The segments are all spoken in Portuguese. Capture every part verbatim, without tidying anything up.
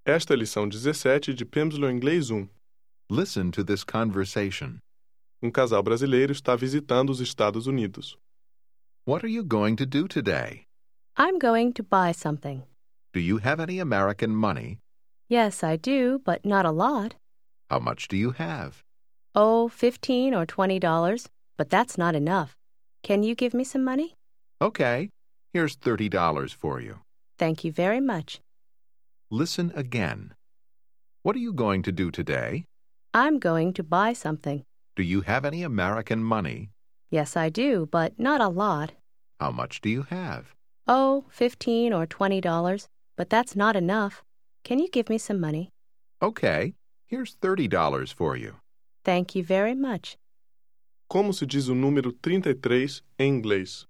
Esta é a lição dezessete de Pimsleur Inglês um. Listen to this conversation. Um casal brasileiro está visitando os Estados Unidos. What are you going to do today? I'm going to buy something. Do you have any American money? Yes, I do, but not a lot. How much do you have? Oh, fifteen or twenty dollars, but that's not enough. Can you give me some money? Okay, here's thirty dollars for you. Thank you very much. Listen again. What are you going to do today? I'm going to buy something. Do you have any American money? Yes, I do, but not a lot. How much do you have? Oh, fifteen or twenty dollars, but that's not enough. Can you give me some money? Okay, here's thirty dollars for you. Thank you very much. Como se diz o número trinta e três em inglês?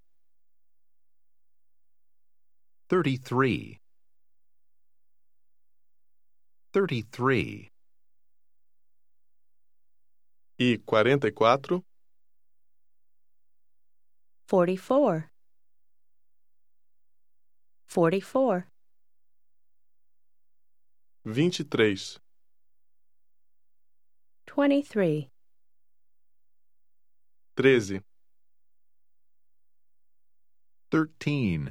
Thirty-three. Thirty-three. E quarenta e quatro? Forty-four. Forty-four. Vinte e três. Twenty-three. Treze. Thirteen.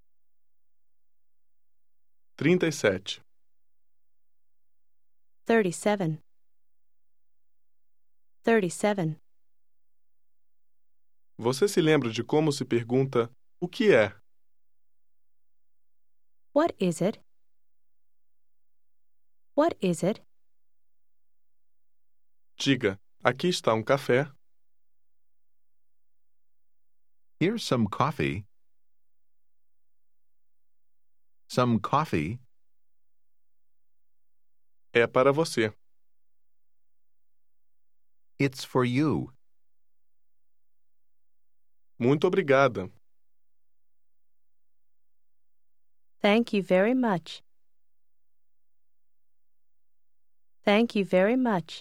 Trinta e sete. Thirty-seven. Thirty-seven. Você se lembra de como se pergunta o que é? What is it? What is it? Diga, aqui está um café. Here's some coffee. Some coffee. É para você. It's for you. Muito obrigada. Thank you very much. Thank you very much.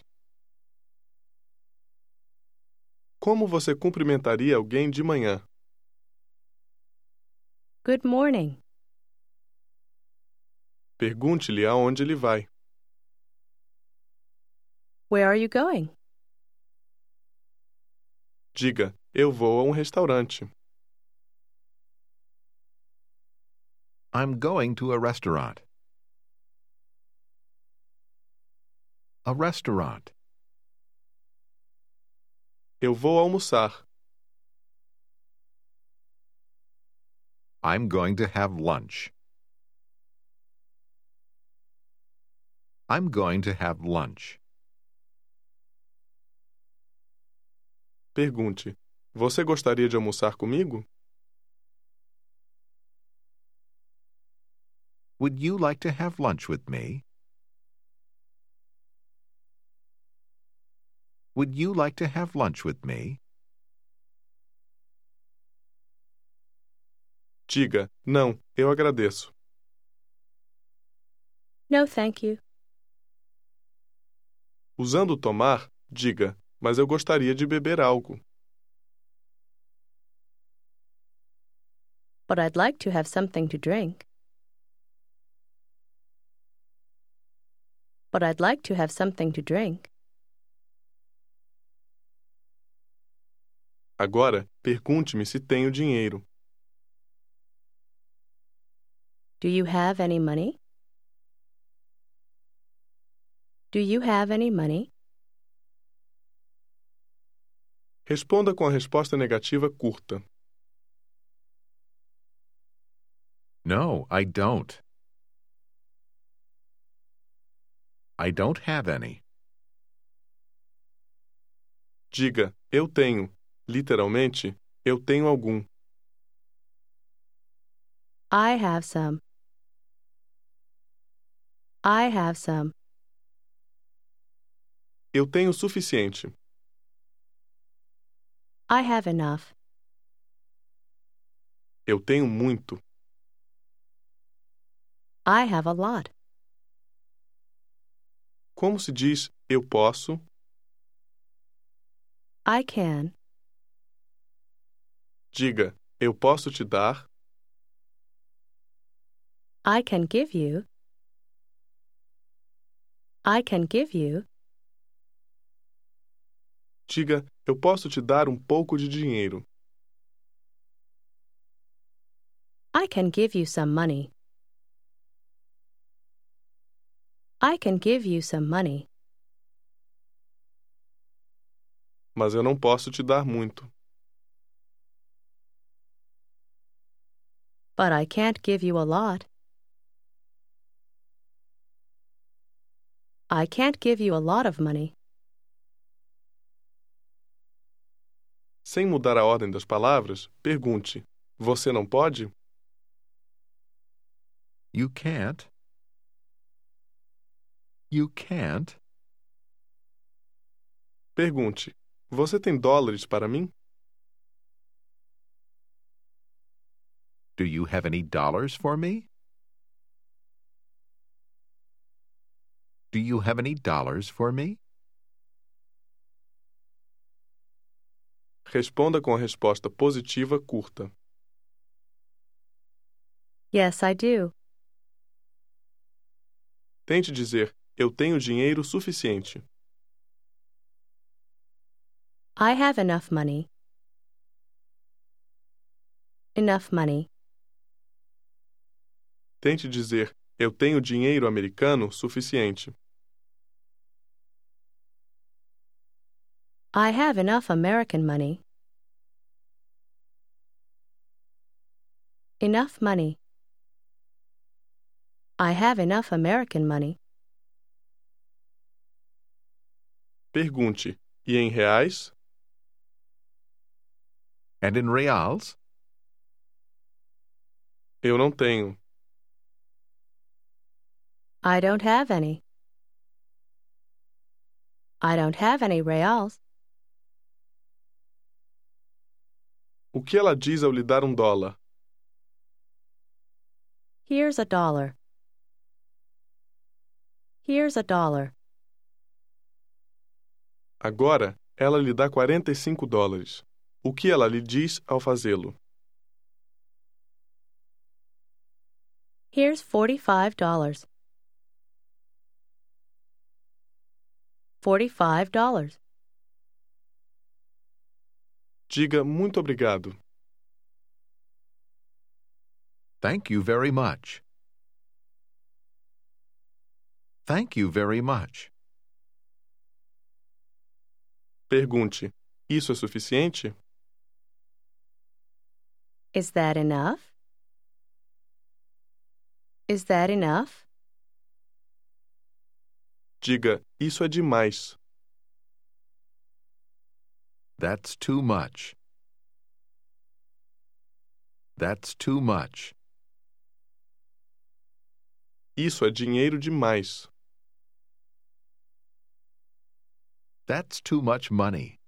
Como você cumprimentaria alguém de manhã? Good morning. Pergunte-lhe aonde ele vai. Where are you going? Diga, eu vou a um restaurante. I'm going to a restaurant. A restaurant. Eu vou almoçar. I'm going to have lunch. I'm going to have lunch. Pergunte, você gostaria de almoçar comigo? Would you like to have lunch with me? Would you like to have lunch with me? Diga, não, eu agradeço. No, thank you. Usando tomar, diga, mas eu gostaria de beber algo. But I'd like to have something to drink. But I'd like to have something to drink. Agora, pergunte-me se tenho dinheiro. Do you have any money? Do you have any money? Responda com a resposta negativa curta. No, I don't. I don't have any. Diga, eu tenho. Literalmente, eu tenho algum. I have some. I have some. Eu tenho o suficiente. I have enough. Eu tenho muito. I have a lot. Como se diz eu posso? I can. Diga, eu posso te dar. I can give you. I can give you. Diga, eu posso te dar um pouco de dinheiro. I can give you some money. I can give you some money. Mas eu não posso te dar muito. But I can't give you a lot. I can't give you a lot of money. Sem mudar a ordem das palavras, pergunte: Você não pode? You can't. You can't. Pergunte: Você tem dólares para mim? Do you have any dollars for me? Do you have any dollars for me? Responda com a resposta positiva curta. Yes, I do. Tente dizer: Eu tenho dinheiro suficiente. I have enough money. Enough money. Tente dizer: Eu tenho dinheiro americano suficiente. I have enough American money. Enough money. I have enough American money. Pergunte: E em reais? And in reals? Eu não tenho. I don't have any. I don't have any reals. O que ela diz ao lhe dar um dólar? Here's a dollar. Here's a dollar. Agora, ela lhe dá quarenta e cinco dólares. O que ela lhe diz ao fazê-lo? Here's forty-five dollars. Forty-five dollars. Diga muito obrigado. Thank you very much. Thank you very much. Pergunte: Isso é suficiente? Is that enough? Is that enough? Diga: Isso é demais. That's too much. That's too much. Isso é dinheiro demais. That's too much money.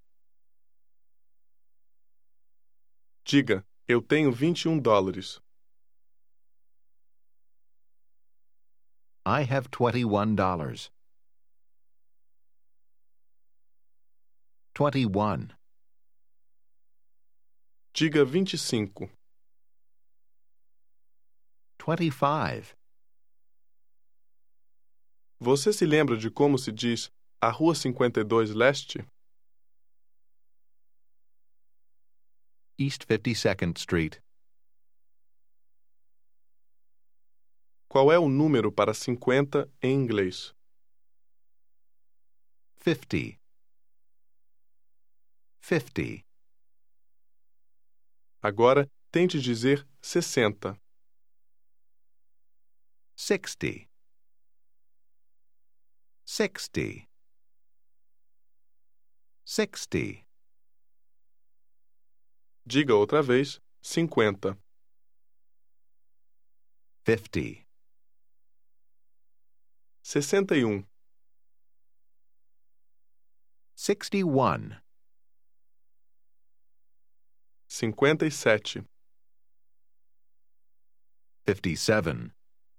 Diga: Eu tenho vinte e um dólares. I have twenty-one dollars. Twenty-one. Diga vinte e cinco. Twenty-five. Você se lembra de como se diz a Rua cinquenta e dois Leste? East fifty-second Street. Qual é o número para cinquenta em inglês? Fifty. Fifty. Agora, tente dizer sessenta. Sixty. Sixty. Sixty. Diga outra vez cinquenta. Fifty. Sessenta e um. Sixty-one. Cinquenta e sete. Fifty-seven.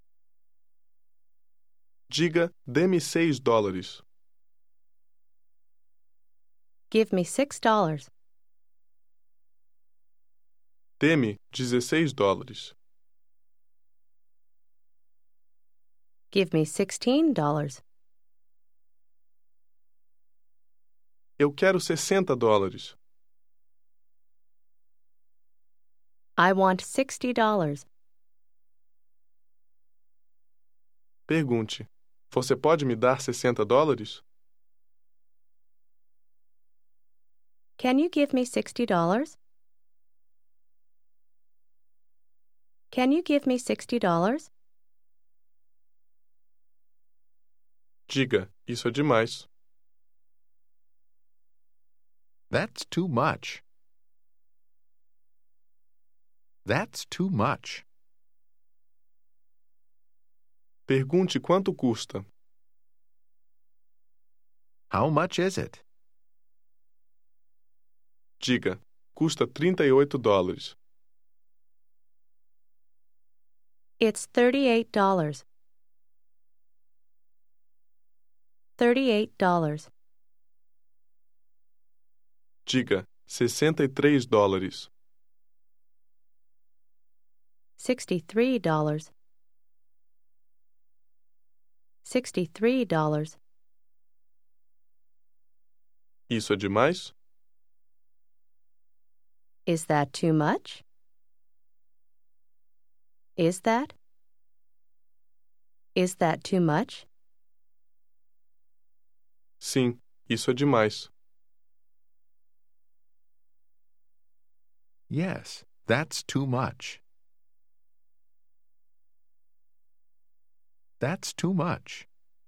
Diga: Dê-me seis dólares. Give me six dollars. Dê-me dezesseis dólares. Give me sixteen dollars. Eu quero sessenta dólares. I want sixty dollars. Pergunte: Você pode me dar sessenta dólares? Can you give me sixty dollars? Can you give me sixty dollars? Diga: Isso é demais. That's too much. That's too much. Pergunte quanto custa. How much is it? Diga: Custa trinta e oito dólares. It's thirty-eight dollars. thirty-eight dollars. Diga: sessenta e três dólares. sixty-three dollars. sixty-three dollars. Isso é demais? Is that too much? Is that? Is that too much? Sim, isso é demais. Yes, that's too much. That's too much.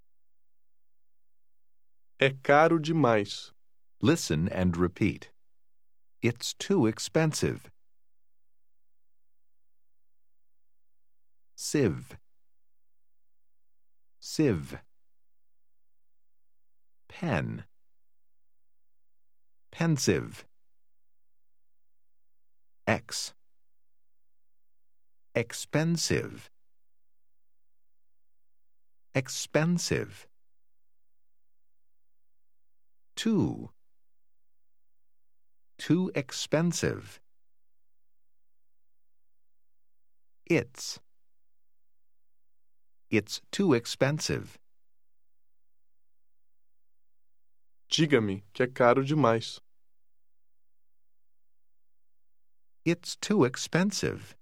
É caro demais. Listen and repeat. It's too expensive. Sieve. Sieve. Pen. Pensive. X. Expensive. Expensive. Too. Too expensive. It's. It's too expensive. Diga-me que é caro demais. It's too expensive.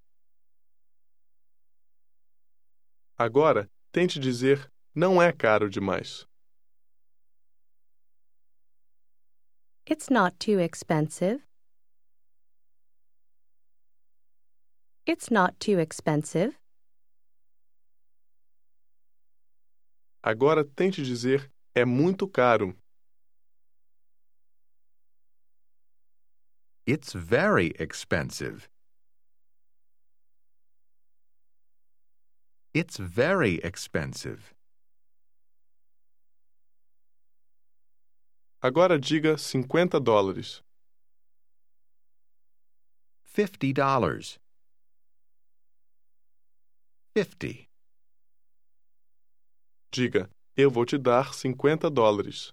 Agora, tente dizer: Não é caro demais. It's not too expensive. It's not too expensive. Agora, tente dizer: É muito caro. It's very expensive. It's very expensive. Agora diga cinquenta dólares. Fifty dollars. Fifty. Diga: Eu vou te dar cinquenta dólares.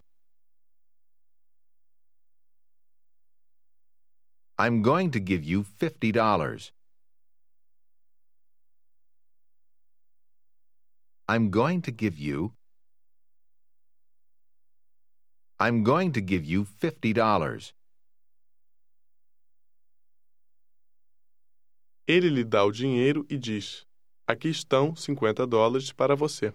I'm going to give you fifty dollars. I'm going to give you. I'm going to give you fifty dollars. Ele lhe dá o dinheiro e diz: Aqui estão cinquenta dólares para você.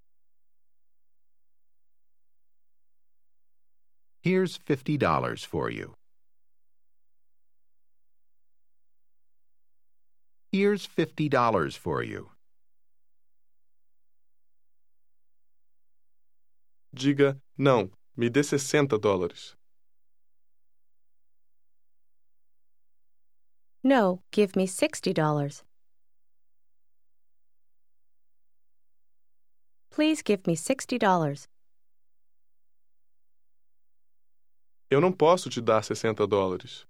Here's fifty dollars for you. Here's fifty dollars for you. Diga: Não, me dê sessenta dólares. No, give me sixty dollars. Please give me sixty dollars. Eu não posso te dar sessenta dólares.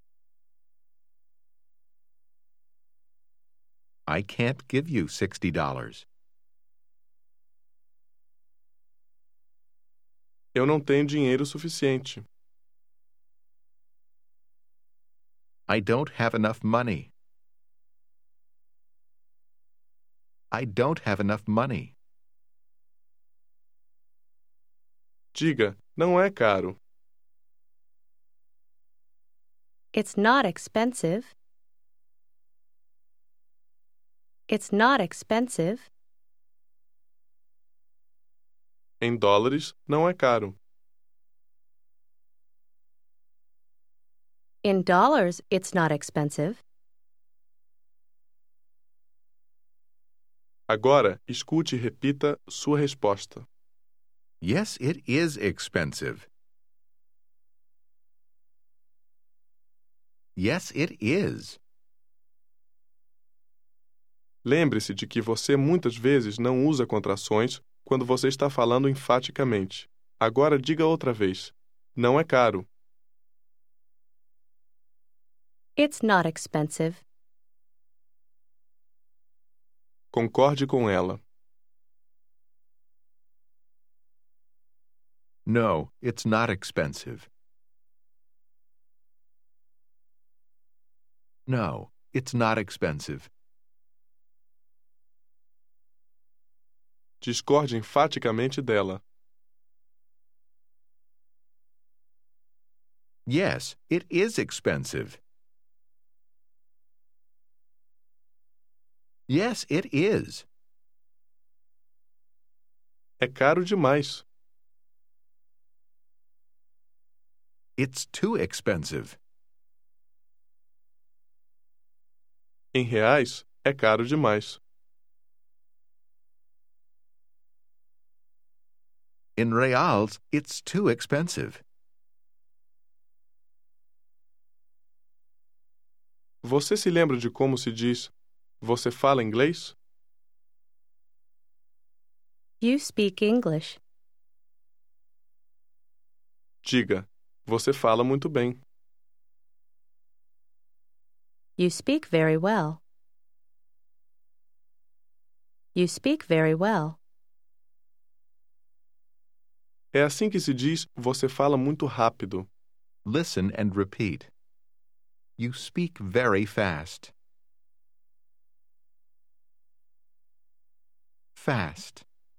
I can't give you sixty dollars. Eu não tenho dinheiro suficiente. I don't have enough money. I don't have enough money. Diga: Não é caro. It's not expensive. It's not expensive. Em dólares, não é caro. In dollars, it's not expensive. Agora, escute e repita sua resposta. Yes, it is expensive. Yes, it is. Lembre-se de que você muitas vezes não usa contrações quando você está falando enfaticamente. Agora diga outra vez. Não é caro. It's not expensive. Concorde com ela. No, it's not expensive. No, it's not expensive. Discorde enfaticamente dela. Yes, it is expensive. Yes, it is. É caro demais. It's too expensive. Em reais, é caro demais. In reals, it's too expensive. Você se lembra de como se diz "Você fala inglês"? You speak English. Diga, você fala muito bem. You speak very well. You speak very well. É assim que se diz você fala muito rápido. Listen and repeat. You speak very fast. Fast.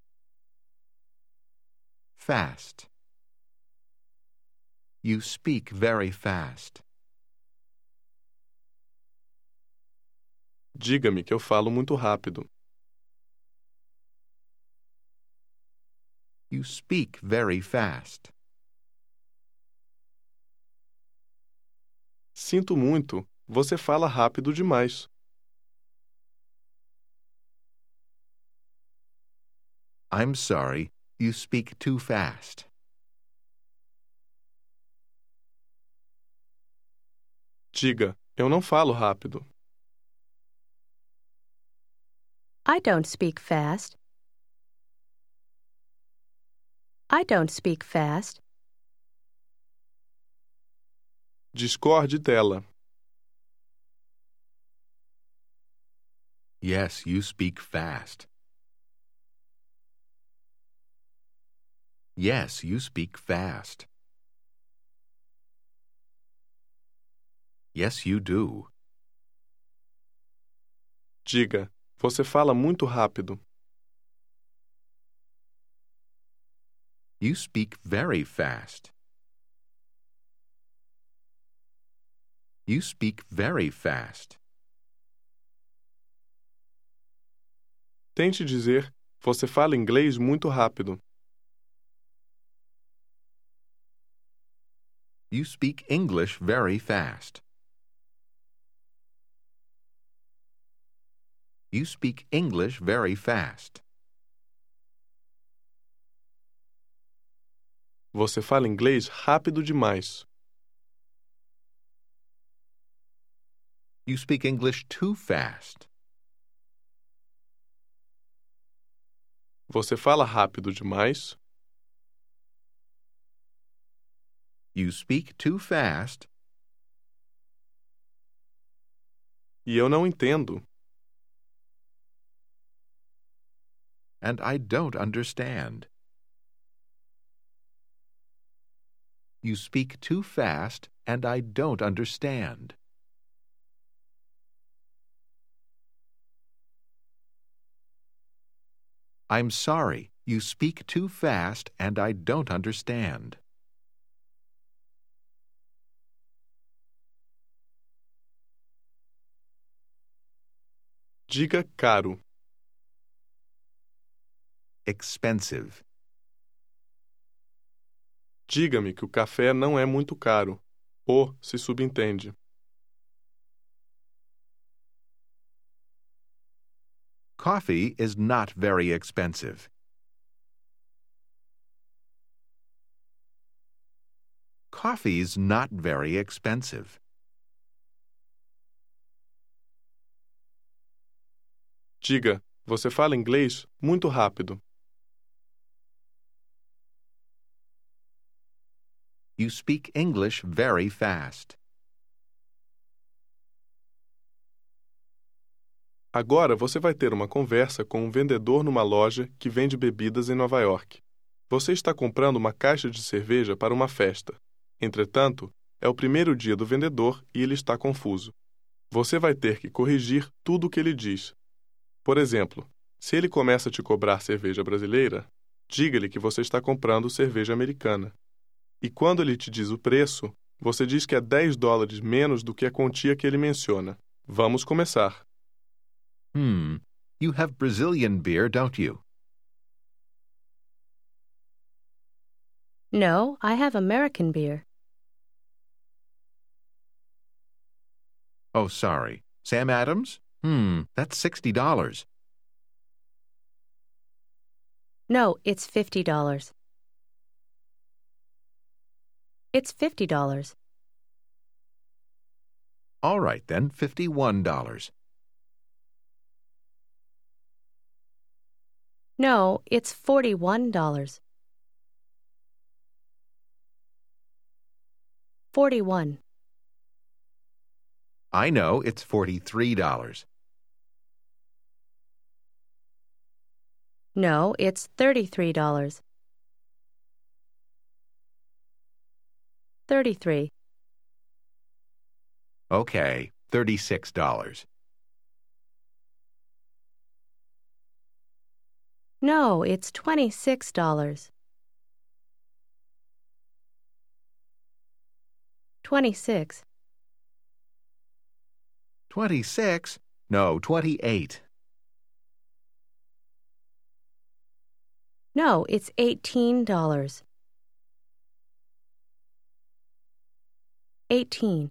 Fast. You speak very fast. Diga-me que eu falo muito rápido. You speak very fast. Sinto muito, você fala rápido demais. I'm sorry, you speak too fast. Diga, eu não falo rápido. I don't speak fast. I don't speak fast. Discorde dela. Yes, you speak fast. Yes, you speak fast. Yes, you do. Diga, você fala muito rápido. You speak very fast. You speak very fast. Tente dizer, você fala inglês muito rápido. You speak English very fast. You speak English very fast. Você fala inglês rápido demais. You speak English too fast. Você fala rápido demais. You speak too fast. E eu não entendo. And I don't understand. You speak too fast, and I don't understand. I'm sorry, you speak too fast, and I don't understand. Diga caro. Expensive. Diga-me que o café não é muito caro. O se subentende. Coffee is not very expensive. Coffee's not very expensive. Diga, você fala inglês muito rápido. You speak English very fast. Agora você vai ter uma conversa com um vendedor numa loja que vende bebidas em Nova York. Você está comprando uma caixa de cerveja para uma festa. Entretanto, é o primeiro dia do vendedor e ele está confuso. Você vai ter que corrigir tudo o que ele diz. Por exemplo, se ele começa a te cobrar cerveja brasileira, diga-lhe que você está comprando cerveja americana. E quando ele te diz o preço, você diz que é dez dólares menos do que a quantia que ele menciona. Vamos começar. Hmm, you have Brazilian beer, don't you? No, I have American beer. Oh, sorry. Sam Adams? Hmm, that's sixty dollars. No, it's fifty dollars. It's fifty dollars. All right, then, fifty-one dollars. No, it's forty-one dollars. Forty-one. I know, it's forty-three dollars. No, it's thirty-three dollars. Thirty-three. Okay, thirty-six dollars. No, it's twenty-six dollars. Twenty-six. Twenty-six? No, twenty-eight. No, it's eighteen dollars. Eighteen.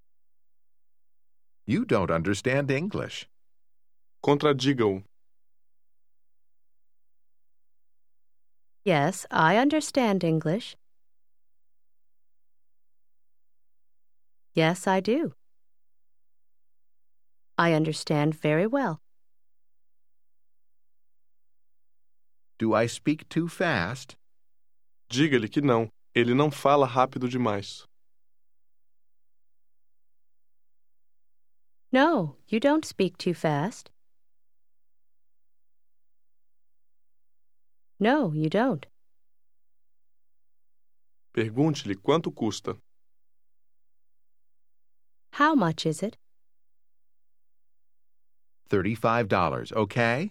You don't understand English. Contradiga-o. Yes, I understand English. Yes, I do. I understand very well. Do I speak too fast? Diga-lhe que não. Ele não fala rápido demais. No, you don't speak too fast. No, you don't. Pergunte-lhe quanto custa. How much is it? Thirty-five dollars, okay?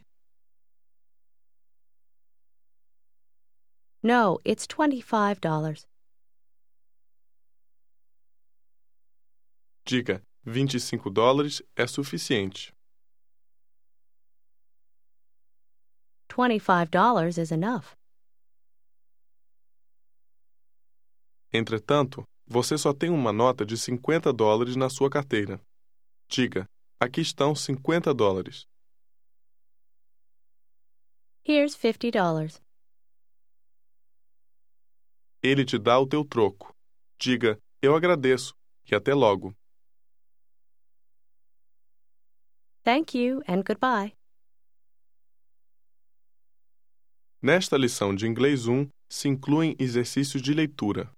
No, it's twenty-five dollars. Diga, vinte e cinco dólares é suficiente. Twenty-five dollars is enough. Entretanto, você só tem uma nota de cinquenta dólares na sua carteira. Diga, aqui estão cinquenta dólares. Here's fifty dollars. Ele te dá o teu troco. Diga, eu agradeço e até logo. Thank you and goodbye. Nesta lição de Inglês um, se incluem exercícios de leitura.